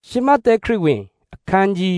ရှမဿဲခရစ်ဝင်အခန်းကြီး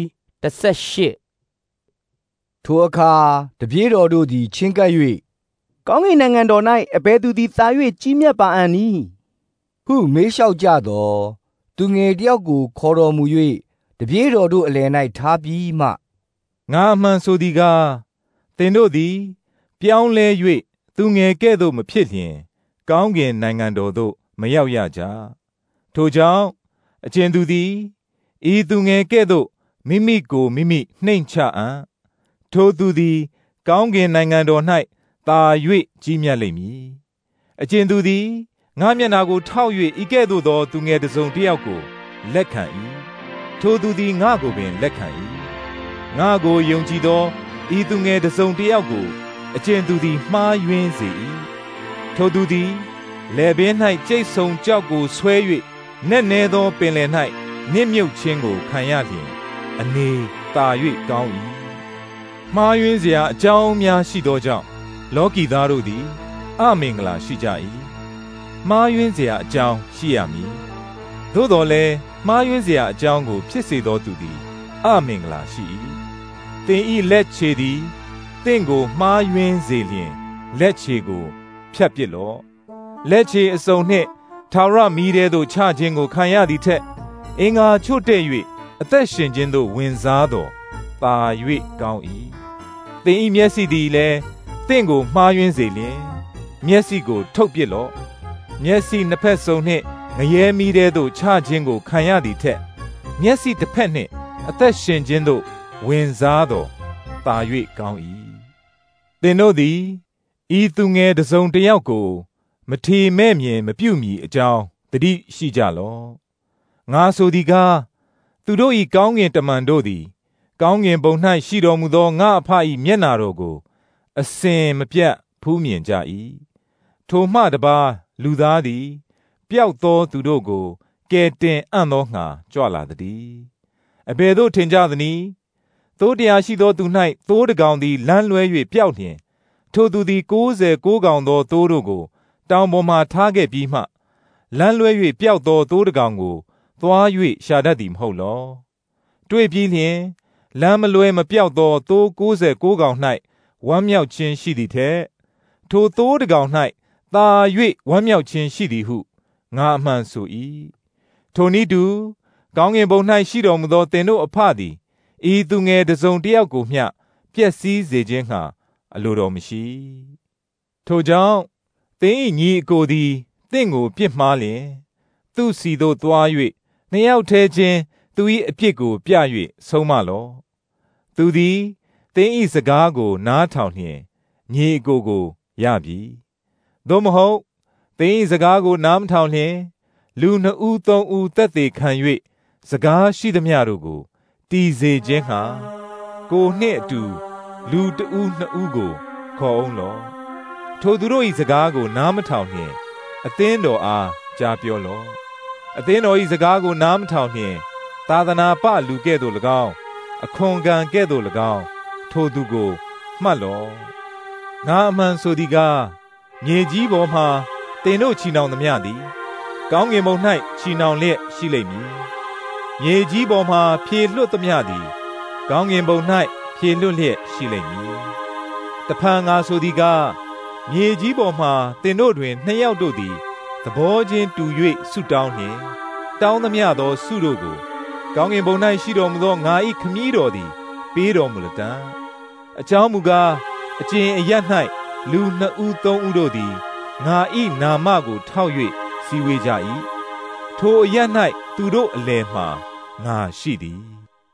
18 ထိုအခါတပည့်တော်တို့သည်ချဉ်ကပ်၍ကောင်းကင်နိုင်ငံတော်၌အဘယ်သူသည်သာ၍ကြီးမြတ်ပါအံ့နည်းဟုမေးလျှောက်ကြသောသူငယ်တယောက်ကိုခေါ်တော်မူ၍တပည့်တော်တို့အလယ်၌ထားပြီးမှငါအမှန်ဆိုသည်ကားသင်တို့သည်ပြောင်းလဲ၍သူငယ်ကဲ့သို့မဖြစ်လျင်ကောင်းကင်နိုင်ငံတော်သို့မရောက်ရကြထိုကြောင့်အကျဉ်သူသည်ဤသူငယ်ကဲ့သို့မိမိကိုမိမိနှိမ်ချအံ့ထိုသူသည်ကောင်းကင်နိုင်ငံတော်၌သာ၍ကြီးမြတ်လိမ့်မည်အကျဉ်သူသည်ငါမျက်နာကိုထောက်၍ဤကဲ့သို့သောသူငယ်တစ်စုံတစ်ယောက်ကိုလက်ခံ၏ထိုသူသည်ငါကိုပင်လက်ခံ၏ငါကိုယုံကြည်သောဤသူငယ်တစ်စုံတစ်ယောက်ကိုအကျဉ်သူသည်မှားယွင်းစေ၏ထိုသူသည်လယ်ပင်၌ကြိတ်ဆုံကြောက်ကိုဆွဲ၍နက်နဲသောပင်လယ်၌နစ်မြုပ်ခြင်းကိုခံရလျင်အနေသာ၍ကောင်း၏မှားယွင်းเสียအကြောင်းများရှိသောကြောင့်လောကီသားတို့သည်အမင်္ဂလာရှိကြ၏မှားယွင်းเสียအကြောင်းရှိရမည်သို့တော်လည်းမှားယွင်းเสียအကြောင်းကိုဖြစ်စေသောသူသည်အမင်္ဂလာရှိ၏သင်၏လက်ခြေသည်သင်ကိုမှားယွင်းစေလျင်လက်ခြေကိုဖြတ်ပစ်လော့လက်ခြေအစုံနှင့်ထာဝရမီးထဲသို့ချခြင်းကိုခံရသည်ထက်အင်္ဂါချို့တဲ့၍အသက်ရှင်ခြင်းသို့ဝင်စားသောသာ၍ကောင်း၏သင်၏မျက်စိသည်လည်းသင်ကိုမှားယွင်းစေလျင်မျက်စိကိုထုတ်ပစ်လော့မျက်စိနှစ်ဖက်စုံနှင့်ငရဲမီးထဲသို့ချခြင်းကိုခံရသည်ထက်မျက်စိတစ်ဖက်နှင့်အသက်ရှင်ခြင်းသို့ဝင်စားသောသာ၍ကောင်း၏သင်တို့သည်ဤသူငယ်တစ်စုံတစ်ယောက်ကိုမထေမဲ့မြင်မပြုမီအကြောင်းသတိရှိကြလော့ငါဆိုသည်ကားသူတို့၏ကောင်းကင်တမန်တို့သည်ကောင်းကင်ဘုံ၌ရှိတော်မူသောငါအဖ၏မျက်နာတော်ကိုအစဉ်မပြတ်ဖူးမြင်ကြ၏ထိုမှတပါလူသားသည်ပျောက်သောသူတို့ကိုကယ်တင်အံ့သောငှာကြွလာသည်အဘယ်သို့ထင်ကြသနည်းသိုးတရားရှိသောသူ၌သိုးတစ်ကောင်သည်လမ်းလွဲ၍ပျောက်လျင်ထိုသူသည်99ကောင်သောသိုးတို့ကိုတောင်ပေါ်မှထားခဲ့ပြီးမှလမ်းလွဲ၍ပျောက်သောသိုးတစ်ကောင်ကိုသွား၍ရှာတတ်သည်မဟုတ်လောတွေ့ပြီးလျင်လမ်းမလွဲမပျောက်သောသိုး99ကောင်၌ဝမ်းမြောက်ခြင်းရှိသည်ထက်ထိုသိုးတစ်ကောင်၌သာ၍ဝမ်းမြောက်ခြင်းရှိသည်ဟုငါအမှန်ဆို၏ထိုနည်းတူကောင်းကင်ဘုံ၌ရှိတော်မူသောသင်တို့အဖသည်ဤသူငယ်တစ်စုံတစ်ယောက်ကိုမျှပျက်စီးစေခြင်းငှာအလိုတော်မရှိထိုကြောင့်သင်၏ညီအကိုသည်သင်ကိုပြစ်မှားလျင်သူ့စီသို့သွား၍နှစ်ယောက်ထဲချင်းသူ၏အပြစ်ကိုပြ၍ဆုံးမလော့သူသည်သင်၏စကားကိုနားထောင်လျင်ညီအကိုကိုရပြီသို့မဟုတ်သင်၏စကားကိုနားမထောင်လျင်လူ2ဦး3ဦးသက်သေခံ၍စကားရှိသမျှတို့ကိုတည်စေခြင်းဟာကိုနှင့်အတူလူ1ဦး2ဦးကိုခေါ်အောင်လော့ထိုသူတို့၏စကားကိုနားမထောင်လျင်အသင်းတော်အားကြားပြောလော့အသင်းတော်၏စကားကိုနားမထောင်လျင်သာသနာပလူကဲ့သို့၎င်းအခွန်ခံကဲ့သို့၎င်းထိုသူကိုမှတ်လော့ငါအမှန်ဆိုသည်ကားမြေကြီးပေါ်မှသင်တို့ချီနှောင်သမျှသည်ကောင်းကင်ဘုံ၌ချီနှောင်လျက်ရှိလိမ့်မည်မြေကြီးပေါ်မှဖြေလွတ်သမျှသည်ကောင်းကင်ဘုံ၌ဖြေလွတ်လျက်ရှိလိမ့်မည်တဖန်ငါဆိုသည်ကားမြေကြီးပေါ်မှသင်တို့တွင်2ယောက်တို့သည်သဘောချင်းတူ၍ဆုတောင်းလျင်တောင်းသမျှသောဆုတို့ကိုကောင်းကင်ဘုံ၌ရှိတော်မူသောငါ၏ခမည်းတော်သည်ပေးတော်မူလတံ့အကြောင်းမူကားအကျင့်အရ၌လူ2ဦး3ဦးတို့သည်ငါ၏နာမကိုထောက်၍စည်းဝေးကြ၏ထိုအရ၌သူတို့အလယ်မှငါရှိသည်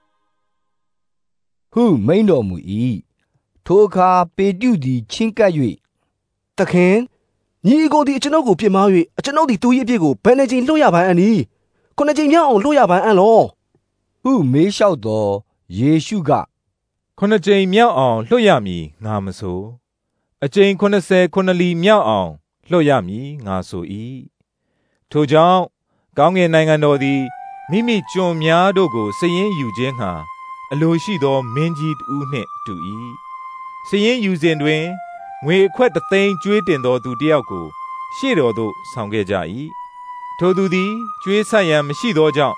ဟုမိန့်တော်မူ၏ထိုအခါပေတရုသည်ချဉ်ကပ်၍သခင်ညီအကိုသည်ကျွန်ုပ်ကိုပြစ်မှား၍ကျွန်ုပ်သည်သူ၏အပြစ်ကိုဘယ်နှကြိမ်လွှတ်ရပါအံ့နည်း9ကြိမ်မြောက်အောင်လွှတ်ရပါအံ့လောဟုမေးလျှောက်သောယေရှုက 9ကြိမ်မြောက်အောင်လွှတ်ရမည်ငါမဆိုအကြိမ်89လီမြောက်အောင်လွှတ်ရမည်ငါဆို၏ထိုကြောင့်ကောင်းကင်နိုင်ငံတော်သည်မိမိကျွန်များတို့ကိုစည်ရင်းယူခြင်းငှာအလိုရှိသောမင်းကြီးတစ်ဦးနှင့်တူ၏စည်ရင်းယူစဉ်တွင်ငွေအခွက်3သိန်းကျွေးတင်သောသူတစ်ယောက်ကိုရှေ့တော်သို့ဆောင်ခဲ့ကြ၏ထိုသူသည်ကျွေးဆပ်ရန်မရှိသောကြောင့်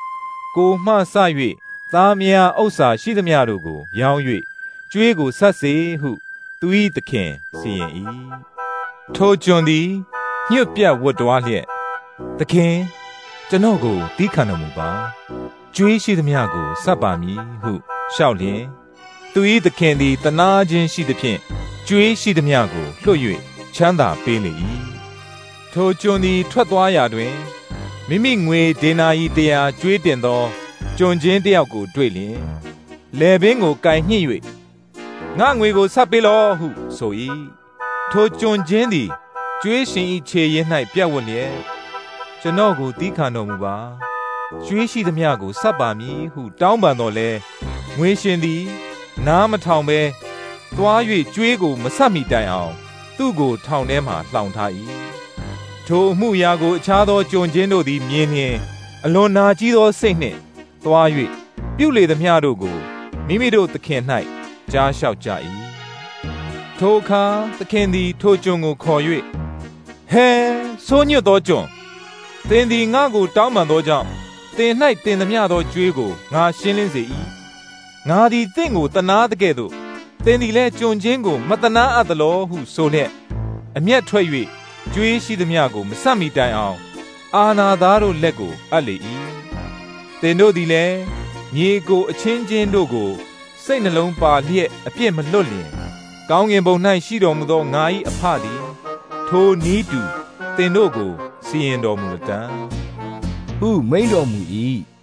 ကိုမှစ၍သားမယားဥစ္စာရှိသမျှတို့ကိုရောင်း၍ကျွေးကိုဆက်စေဟုသူ၏သခင်စီရင်၏ထိုကျွန်သည်ညွတ်ပြတ်ဝတ်တွားလျက်သခင်ကျွန်တော်ကိုသီးခံတော်မူပါကျွေးရှိသမျှကိုဆက်ပါမည်ဟုလျှောက်လျင်သူ၏သခင်သည်တနာခြင်းရှိသဖြင့်ကျွေးရှိသမျှကိုလွှတ်၍ချမ်းသာပေးလေ၏ထိုကျွန်သည်ထွက်သွားရာတွင်မိမိငွေဒေနာရီ100ကျွေးတင်သောကျွန်ချင်းတယောက်ကိုတွေ့လျင်လယ်ပင်ကိုကင်ညှိ၍ငါငွေကိုဆက်ပေးလော့ဟုဆို၏ထိုကျွန်ချင်းသည်ကျွေးရှင်၏ခြေရင်း၌ပြတ်ဝတ်လျက်ကျွန်တော်ကိုသီးခံတော်မူပါကျွေးရှိသမျှကိုဆက်ပါမည်ဟုတောင်းပန်တော်လဲငွေရှင်သည်နားမထောင်ဘဲသွား၍ကျွေးကိုမဆက်မိတိုင်အောင်သူ့ကိုထောင်ထဲမှလှောင်ထား၏ထိုအမှုရာကိုအခြားသောကျွန်ချင်းတို့သည်မြင်လျင်အလွန်နာကြီးသောစိတ်နှင့်သွား၍ပြုလေသမျှတို့ကိုမိမိတို့သခင်၌ကြားလျှောက်ကြ၏ထိုအခါသခင်သည်ထိုကျွန်ကိုခေါ်၍ဟဲဆိုးညွတ်သောကျွန်သင်သည်ငါ့ကိုတောင်းပန်သောကြောင့်သင်၌တင်သမျှသောကြွေးကိုငါရှင်းလင်းစေ၏ငါသည်သင်ကိုတနာသကဲ့သို့သင်သည်လည်းကျွန်ချင်းကိုမတနာအပ်သလောဟုဆိုလျက်အမျက်ထွက်၍ကြွေးရှိသမျှကိုမဆက်မီတိုင်အောင်အာနာသားတို့လက်ကိုအပ်လေ၏သင်တို့သည်လည်းညီကိုအချင်းချင်းတို့ကိုစိတ်နှလုံးပါလျက်အပြစ်မလွတ်လျင်ကောင်းကင်ဘုံ၌ရှိတော်မူသောငါ၏အဖသည်ထိုနီးတူသင်တို့ကိုစီရင်တော်မူတံဟုမိန့်တော်မူ၏